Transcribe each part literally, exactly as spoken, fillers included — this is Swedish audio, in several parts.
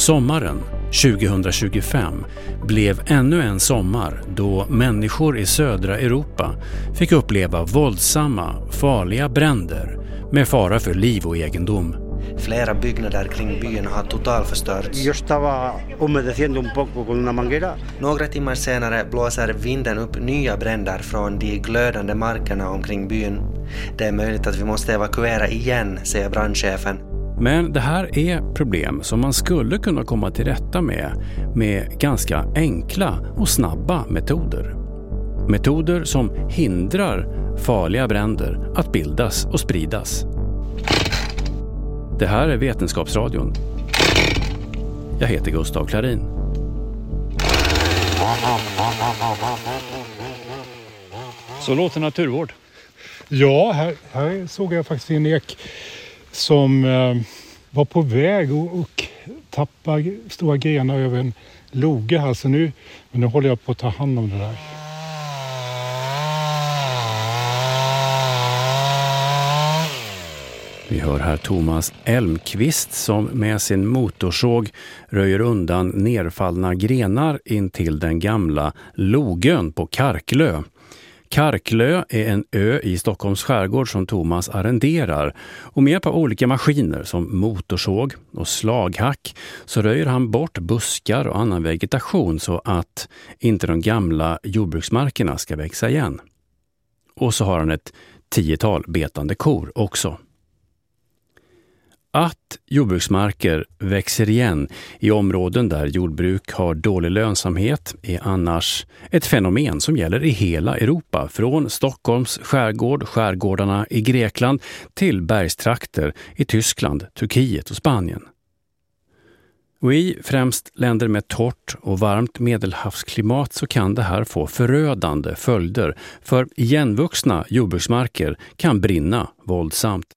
Sommaren tjugohundratjugofem blev ännu en sommar då människor i södra Europa fick uppleva våldsamma, farliga bränder med fara för liv och egendom. Flera byggnader kring byn har totalförstörts. Jag estaba humedeciendo un poco con una manguera. Några timmar senare blåser vinden upp nya bränder från de glödande markerna omkring byn. Det är möjligt att vi måste evakuera igen, säger brandchefen. Men det här är problem som man skulle kunna komma till rätta med med ganska enkla och snabba metoder. Metoder som hindrar farliga bränder att bildas och spridas. Det här är Vetenskapsradion. Jag heter Gustav Klarin. Så låter naturvård. Ja, här, här såg jag faktiskt en ek som eh, var på väg och, och tappa stora grenar över en loge här. Så nu, men nu håller jag på att ta hand om det där. Vi hör här Thomas Elmqvist som med sin motorsåg röjer undan nerfallna grenar in till den gamla Logön på Karklö. Karklö är en ö i Stockholms skärgård som Thomas arrenderar och med på olika maskiner som motorsåg och slaghack så röjer han bort buskar och annan vegetation så att inte de gamla jordbruksmarkerna ska växa igen. Och så har han ett tiotal betande kor också. Att jordbruksmarker växer igen i områden där jordbruk har dålig lönsamhet är annars ett fenomen som gäller i hela Europa, från Stockholms skärgård, skärgårdarna i Grekland till bergstrakter i Tyskland, Turkiet och Spanien. Och i främst länder med torrt och varmt medelhavsklimat så kan det här få förödande följder, för igenvuxna jordbruksmarker kan brinna våldsamt.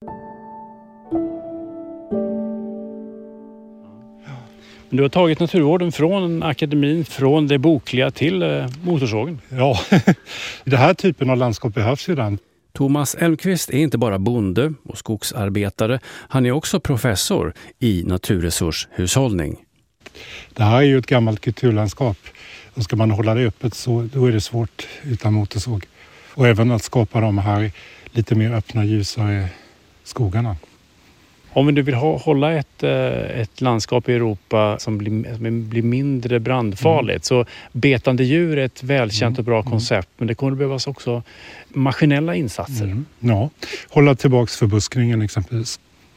Du har tagit naturvården från akademin, från det bokliga till eh, motorsågen. Ja, den här typen av landskap behövs ju den. Thomas Elmqvist är inte bara bonde och skogsarbetare, han är också professor i naturresurshushållning. Det här är ju ett gammalt kulturlandskap. Och ska man hålla det öppet så då är det svårt utan motorsåg. Och även att skapa de här lite mer öppna, ljusare skogarna. Om vi nu vill ha, hålla ett, ett landskap i Europa som blir, som blir mindre brandfarligt mm. så betande djur är ett välkänt och bra koncept, men det kommer att behövas också maskinella insatser. Mm. Ja, hålla tillbaks förbuskningen exempelvis.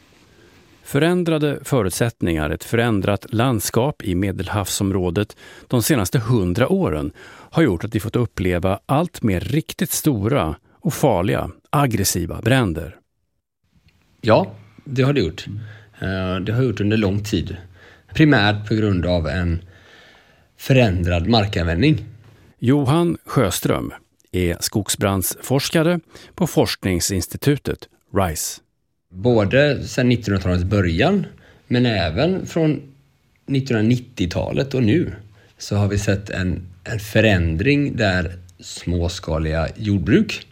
Förändrade förutsättningar, ett förändrat landskap i Medelhavsområdet de senaste hundra åren har gjort att vi fått uppleva allt mer riktigt stora och farliga, aggressiva bränder. Ja, det har det gjort. Det har gjort under lång tid. Primärt på grund av en förändrad markanvändning. Johan Sjöström är skogsbrandsforskare på forskningsinstitutet RISE. Både sedan nittonhundratalets början men även från nittonhundranittiotalet och nu så har vi sett en, en förändring där småskaliga jordbruk,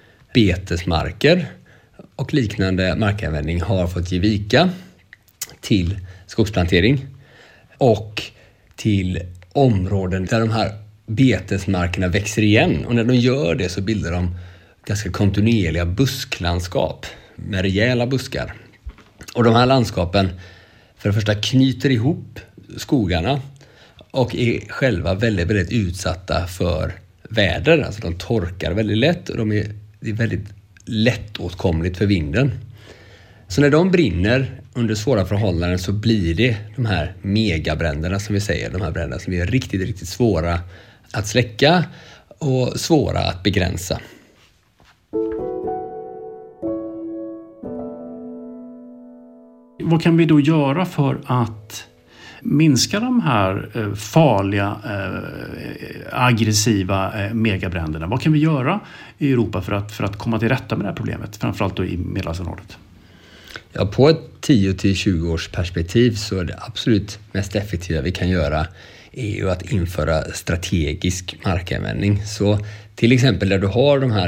betesmarker och liknande markanvändning har fått ge vika till skogsplantering och till områden där de här betesmarkerna växer igen. Och när de gör det så bildar de ganska kontinuerliga busklandskap med rejäla buskar. Och de här landskapen för det första knyter ihop skogarna och är själva väldigt, väldigt utsatta för väder. Alltså de torkar väldigt lätt och de är, det är väldigt lättåtkomligt för vinden. Så när de brinner under svåra förhållanden så blir det de här megabränderna som vi säger. De här bränderna som är riktigt, riktigt svåra att släcka och svåra att begränsa. Vad kan vi då göra för att minska de här farliga, aggressiva megabränderna? Vad kan vi göra i Europa för att, för att komma till rätta med det här problemet, framförallt då i Medelhavsområdet? Ja, på ett tio till tjugo års perspektiv så är det absolut mest effektiva vi kan göra är ju att införa strategisk markanvändning. Så till exempel där du har de här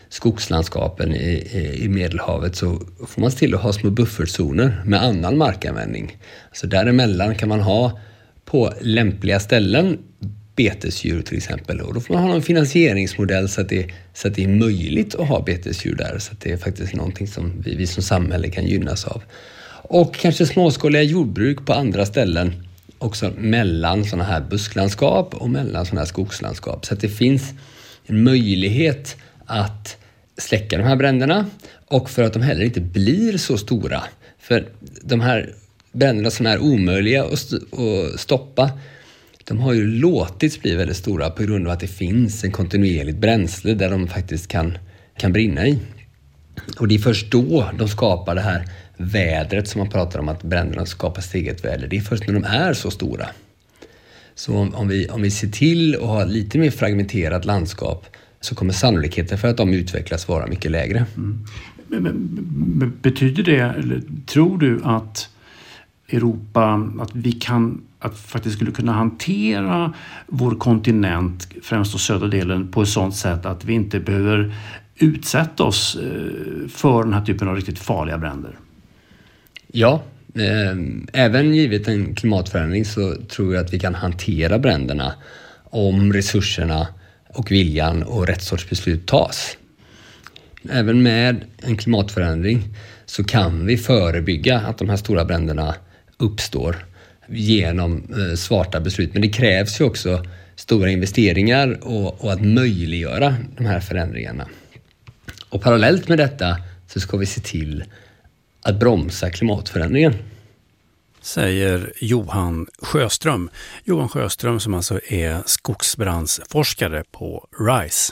skogslandskapen i, i, i Medelhavet så får man till att ha små buffertzoner med annan markanvändning. Så däremellan kan man ha på lämpliga ställen betesdjur till exempel. Och då får man ha en finansieringsmodell så att, det, så att det är möjligt att ha betesdjur där. Så att det är faktiskt någonting som vi, vi som samhälle kan gynnas av. Och kanske småskaliga jordbruk på andra ställen också mellan sådana här busklandskap och mellan sådana här skogslandskap. Så att det finns en möjlighet att släcka de här bränderna och för att de heller inte blir så stora. För de här bränderna som är omöjliga att stoppa, de har ju låtits bli väldigt stora på grund av att det finns en kontinuerligt bränsle där de faktiskt kan, kan brinna i. Och det är först då de skapar det här vädret som man pratar om, att bränderna skapar sitt eget väder. Det är först när de är så stora. Så om, om, vi, om vi ser till att ha lite mer fragmenterat landskap så kommer sannolikheten för att de utvecklas vara mycket lägre. Mm. Men, men, betyder det, eller tror du att Europa, att vi kan, att faktiskt skulle kunna hantera vår kontinent, främst då södra delen, på ett sådant sätt att vi inte behöver utsätta oss för den här typen av riktigt farliga bränder? Ja, eh, även givet en klimatförändring så tror jag att vi kan hantera bränderna om resurserna och viljan och rätt sorts beslut tas. Även med en klimatförändring så kan vi förebygga att de här stora bränderna uppstår genom eh, smarta beslut. Men det krävs ju också stora investeringar och, och att möjliggöra de här förändringarna. Och parallellt med detta så ska vi se till att bromsa klimatförändringen. Säger Johan Sjöström. Johan Sjöström som alltså är skogsbrandsforskare på RISE.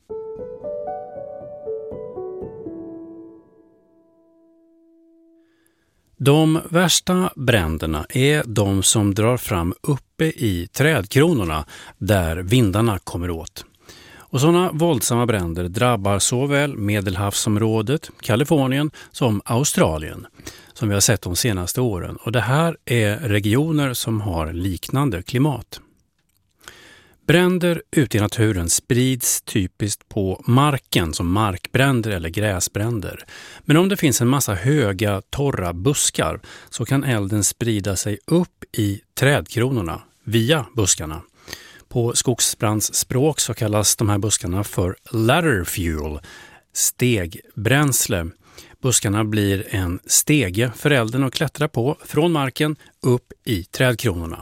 De värsta bränderna är de som drar fram uppe i trädkronorna där vindarna kommer åt. Och sådana våldsamma bränder drabbar såväl Medelhavsområdet, Kalifornien som Australien, som vi har sett de senaste åren. Och det här är regioner som har liknande klimat. Bränder ute i naturen sprids typiskt på marken som markbränder eller gräsbränder. Men om det finns en massa höga, torra buskar så kan elden sprida sig upp i trädkronorna via buskarna. På skogsbrandsspråk så kallas de här buskarna för ladder fuel, stegbränsle. Buskarna blir en stege för elden att klättra på från marken upp i trädkronorna.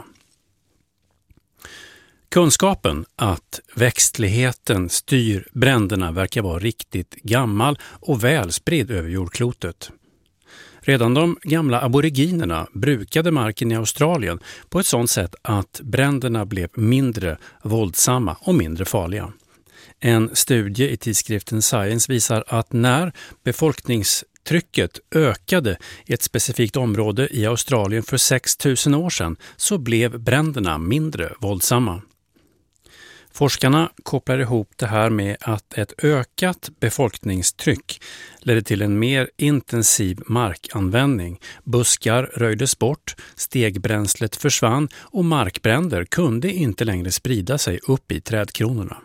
Kunskapen att växtligheten styr bränderna verkar vara riktigt gammal och väl spridd över jordklotet. Redan de gamla aboriginerna brukade marken i Australien på ett sådant sätt att bränderna blev mindre våldsamma och mindre farliga. En studie i tidskriften Science visar att när befolkningstrycket ökade i ett specifikt område i Australien för sex tusen år sedan så blev bränderna mindre våldsamma. Forskarna kopplar ihop det här med att ett ökat befolkningstryck ledde till en mer intensiv markanvändning. Buskar röjdes bort, stegbränslet försvann och markbränder kunde inte längre sprida sig upp i trädkronorna.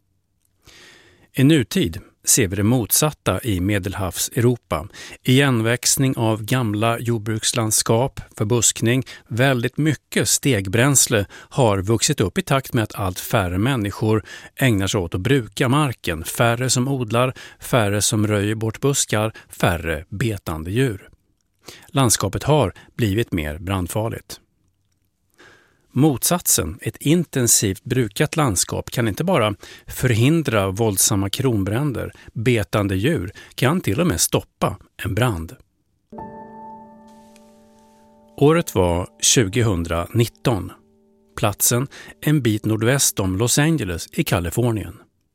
I nutid ser vi det motsatta i Medelhavs-Europa. Igenväxning av gamla jordbrukslandskap, förbuskning, väldigt mycket stegbränsle har vuxit upp i takt med att allt färre människor ägnar sig åt att bruka marken. Färre som odlar, färre som röjer bort buskar, färre betande djur. Landskapet har blivit mer brandfarligt. Motsatsen, ett intensivt brukat landskap, kan inte bara förhindra våldsamma kronbränder. Betande djur kan till och med stoppa en brand. Året var tjugohundranitton. Platsen en bit nordväst om Los Angeles i Kalifornien.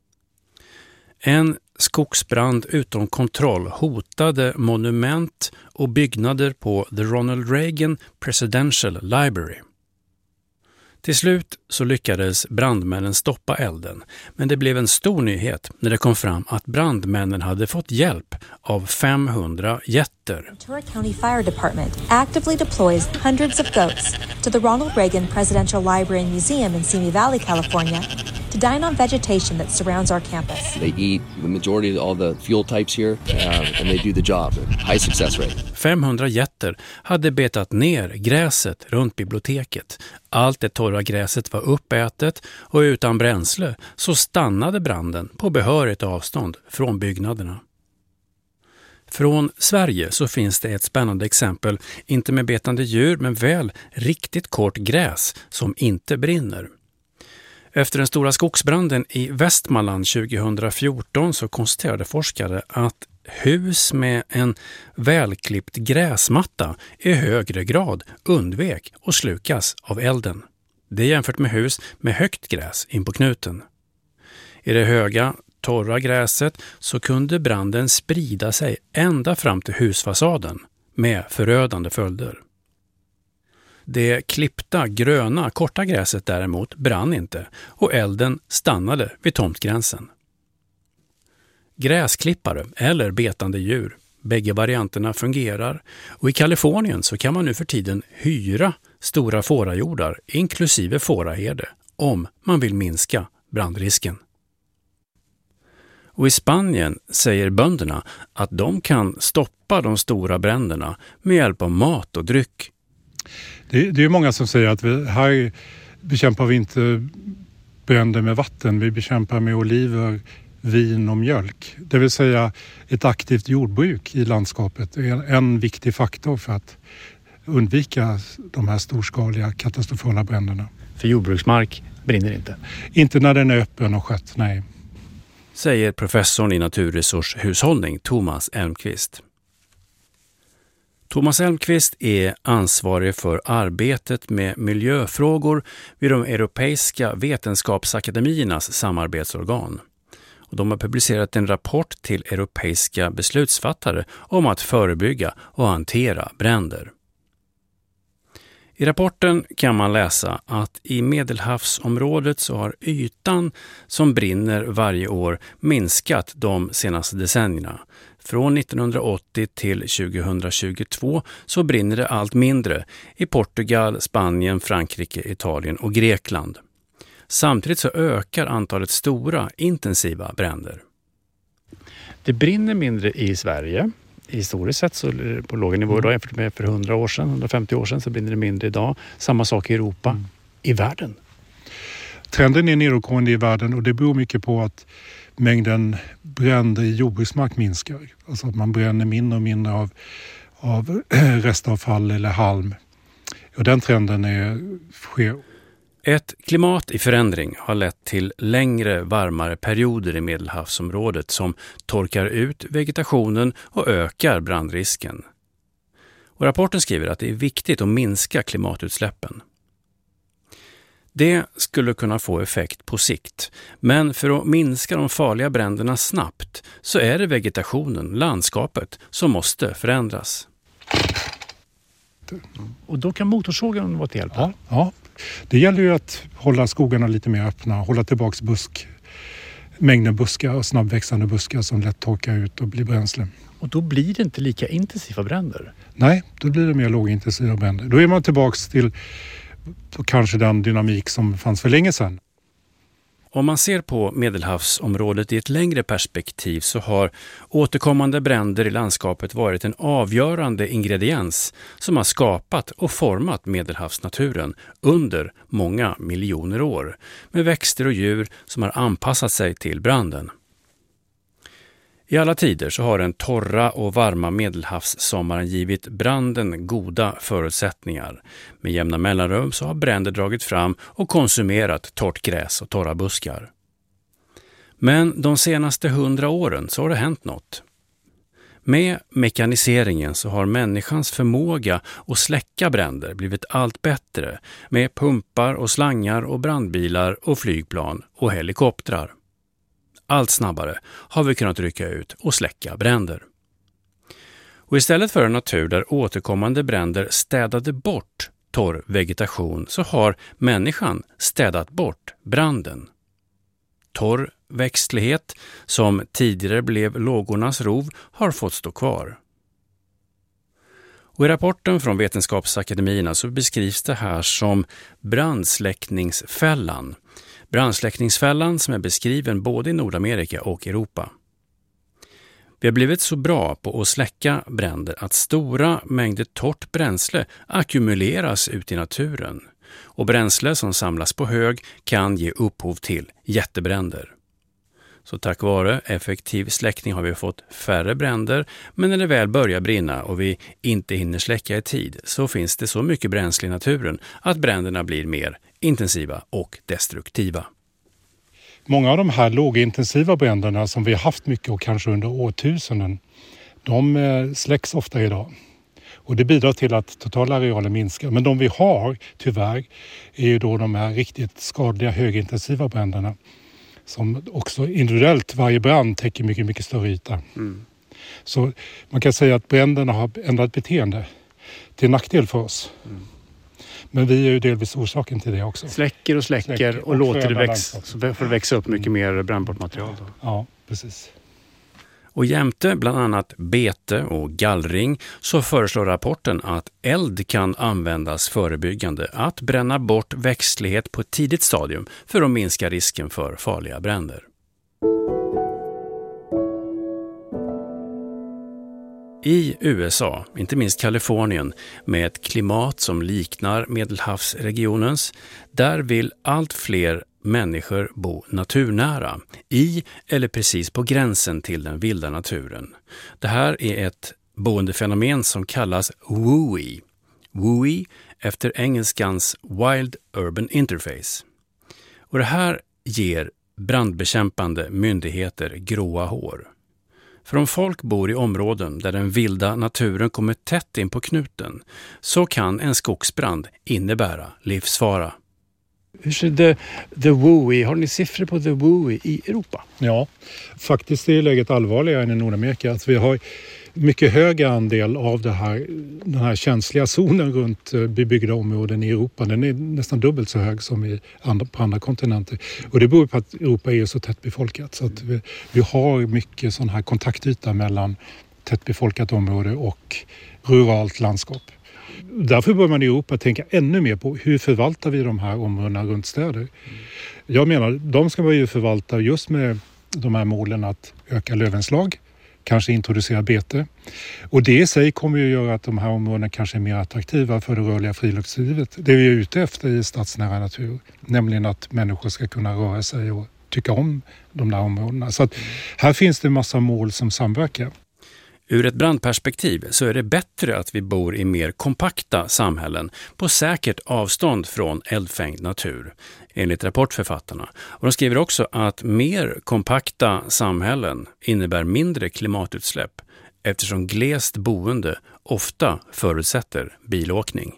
En skogsbrand utom kontroll hotade monument och byggnader på The Ronald Reagan Presidential Library. Till slut så lyckades brandmännen stoppa elden, men det blev en stor nyhet när det kom fram att brandmännen hade fått hjälp av femhundra jätter. Ventura County Fire Department actively deploys hundreds of goats to the Ronald Reagan Presidential Library and Museum in Simi Valley, California, to dine on vegetation that surrounds our campus. They eat the majority of all the fuel types here, um, and they do the job. High success rate. femhundra getter hade betat ner gräset runt biblioteket. Allt det torra gräset var uppätet och utan bränsle så stannade branden på behörigt avstånd från byggnaderna. Från Sverige så finns det ett spännande exempel, inte med betande djur men väl riktigt kort gräs som inte brinner. Efter den stora skogsbranden i Västmanland tjugohundrafjorton så konstaterade forskare att hus med en välklippt gräsmatta i högre grad undvek och slukas av elden. Det är jämfört med hus med högt gräs in på knuten. I det höga, torra gräset så kunde branden sprida sig ända fram till husfasaden med förödande följder. Det klippta, gröna, korta gräset däremot brann inte och elden stannade vid tomtgränsen. Gräsklippare eller betande djur, bägge varianterna fungerar och i Kalifornien så kan man nu för tiden hyra stora fårajordar inklusive fåraherde om man vill minska brandrisken. Och i Spanien säger bönderna att de kan stoppa de stora bränderna med hjälp av mat och dryck. Det, det är många som säger att vi, här bekämpar vi inte bränder med vatten, vi bekämpar med oliver, vin och mjölk. Det vill säga ett aktivt jordbruk i landskapet är en viktig faktor för att undvika de här storskaliga katastrofala bränderna. För jordbruksmark brinner inte? Inte när den är öppen och skött, nej. Säger professorn i naturresurshushållning Thomas Elmqvist. Thomas Elmqvist är ansvarig för arbetet med miljöfrågor vid de europeiska vetenskapsakademiernas samarbetsorgan. Och de har publicerat en rapport till europeiska beslutsfattare om att förebygga och hantera bränder. I rapporten kan man läsa att i Medelhavsområdet så har ytan som brinner varje år minskat de senaste decennierna. Från nittonhundraåttio till tjugohundratjugotvå så brinner det allt mindre i Portugal, Spanien, Frankrike, Italien och Grekland. Samtidigt så ökar antalet stora, intensiva bränder. Det brinner mindre i Sverige. Historiskt sett så är det på låga nivåer idag jämfört med för hundra år sedan, hundrafemtio år sedan så brinner det mindre idag. Samma sak i Europa, mm. i världen. Trenden är nedåtgående i världen och det beror mycket på att mängden bränder i jordbruksmark minskar. Alltså att man bränner mindre och mindre av, av restavfall eller halm. Och den trenden är, sker. Ett klimat i förändring har lett till längre, varmare perioder i Medelhavsområdet som torkar ut vegetationen och ökar brandrisken. Och rapporten skriver att det är viktigt att minska klimatutsläppen. Det skulle kunna få effekt på sikt, men för att minska de farliga bränderna snabbt så är det vegetationen, landskapet, som måste förändras. Och då kan motorsågen vara till hjälp? Ja, ja, det gäller ju att hålla skogarna lite mer öppna, hålla tillbaka busk, mängden buskar och snabbväxande buskar som lätt torkar ut och blir bränsle. Och då blir det inte lika intensiva bränder? Nej, då blir det mer lågintensiva bränder. Då är man tillbaka till då kanske den dynamik som fanns för länge sedan. Om man ser på Medelhavsområdet i ett längre perspektiv så har återkommande bränder i landskapet varit en avgörande ingrediens som har skapat och format Medelhavsnaturen under många miljoner år med växter och djur som har anpassat sig till branden. I alla tider så har den torra och varma Medelhavssommaren givit branden goda förutsättningar. Med jämna mellanrum så har bränder dragit fram och konsumerat torrt gräs och torra buskar. Men de senaste hundra åren så har det hänt något. Med mekaniseringen så har människans förmåga att släcka bränder blivit allt bättre med pumpar och slangar och brandbilar och flygplan och helikoptrar. Allt snabbare har vi kunnat rycka ut och släcka bränder. Och istället för en natur där återkommande bränder städade bort torr vegetation så har människan städat bort branden. Torr växtlighet som tidigare blev lågornas rov har fått stå kvar. Och i rapporten från Vetenskapsakademierna så beskrivs det här som brandsläckningsfällan. Brandsläckningsfällan som är beskriven både i Nordamerika och Europa. Vi har blivit så bra på att släcka bränder att stora mängder torrt bränsle ackumuleras ut i naturen. Och bränsle som samlas på hög kan ge upphov till jättebränder. Så tack vare effektiv släckning har vi fått färre bränder, men när det väl börjar brinna och vi inte hinner släcka i tid så finns det så mycket bränsle i naturen att bränderna blir mer intensiva och destruktiva. Många av de här lågintensiva bränderna som vi har haft mycket och kanske under årtusenden, de släcks ofta idag. Och det bidrar till att totala arealen minskar. Men de vi har, tyvärr, är ju då de här riktigt skadliga högintensiva bränderna. Som också individuellt, varje brand täcker mycket, mycket större yta. Mm. Så man kan säga att bränderna har ändrat beteende till nackdel för oss. Mm. Men vi är ju delvis orsaken till det också. Släcker och släcker, släcker och, och låter det växa, så får det växa upp mycket mer brännbart material. Då. Ja, precis. Och jämte bland annat bete och gallring så föreslår rapporten att eld kan användas förebyggande, att bränna bort växtlighet på ett tidigt stadium för att minska risken för farliga bränder. I U S A, inte minst Kalifornien, med ett klimat som liknar Medelhavsregionens, där vill allt fler människor bo naturnära, i eller precis på gränsen till den vilda naturen. Det här är ett boendefenomen som kallas W U I. W U I efter engelskans Wild Urban Interface. Och det här ger brandbekämpande myndigheter gråa hår. För om folk bor i områden där den vilda naturen kommer tätt in på knuten så kan en skogsbrand innebära livsfara. Hur ser det, the W U I, har ni siffror på the W U I i Europa? Ja, faktiskt är läget allvarligare än i Nordamerika. Att vi har mycket högre andel av det här, den här känsliga zonen runt bebyggda områden i Europa. Den är nästan dubbelt så hög som i andra, på andra kontinenter. Och det beror på att Europa är så tätt befolkat. Så att vi, vi har mycket sån här kontaktyta mellan tättbefolkat område och ruralt landskap. Därför bör man i Europa tänka ännu mer på hur förvaltar vi de här områdena runt städer. Mm. Jag menar, de ska vi ju förvalta just med de här målen att öka lövinslag, kanske introducera bete. Och det i sig kommer ju göra att de här områdena kanske är mer attraktiva för det rörliga friluftslivet. Det vi är ute efter i stadsnära natur, nämligen att människor ska kunna röra sig och tycka om de där områdena. Så att här finns det en massa mål som samverkar. Ur ett brandperspektiv så är det bättre att vi bor i mer kompakta samhällen på säkert avstånd från eldfängd natur, enligt rapportförfattarna. Och de skriver också att mer kompakta samhällen innebär mindre klimatutsläpp eftersom glest boende ofta förutsätter bilåkning.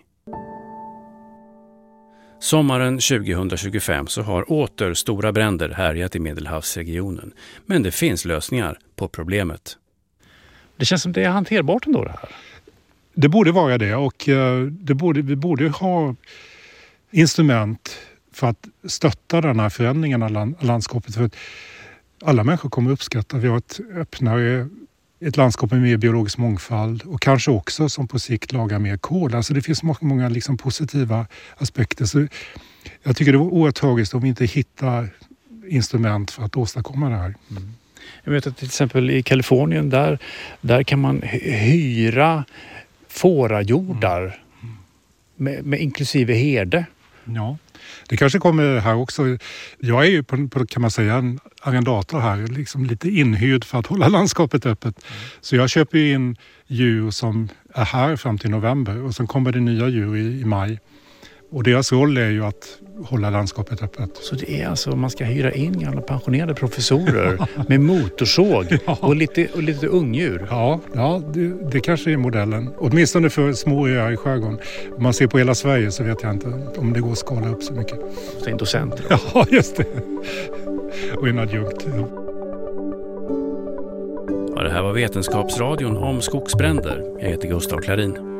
Sommaren tjugohundratjugofem så har åter stora bränder härjat i Medelhavsregionen, men det finns lösningar på problemet. Det känns som det är hanterbart ändå det här. Det borde vara det och det borde, vi borde ha instrument för att stötta den här förändringen av landskapet. För att alla människor kommer uppskatta. Vi har ett öppnare, ett landskap med mer biologisk mångfald och kanske också som på sikt lagar mer kol. Alltså det finns många liksom positiva aspekter. Så jag tycker det var oerhört tragiskt om vi inte hittar instrument för att åstadkomma det här. Mm. Jag vet att till exempel i Kalifornien där, där kan man hyra fårajordar mm. Mm. Med, med inklusive herde. Ja, det kanske kommer här också. Jag är ju på, på kan man säga en arrendator här, liksom lite inhyrd för att hålla landskapet öppet. Mm. Så jag köper in djur som är här fram till november och sen kommer det nya djur i, i maj. Och deras roll är ju att hålla landskapet öppet. Så det är alltså man ska hyra in gamla pensionerade professorer med motorsåg ja. och, lite, och lite ungdjur. Ja, ja det, det kanske är modellen. Åtminstone för små öar i skärgården. Om man ser på hela Sverige så vet jag inte om det går att skala upp så mycket. Det är en docent. Ja, just det. Och en adjunkt. Ja. Ja, det här var Vetenskapsradion om skogsbränder. Jag heter Gustav Klarin.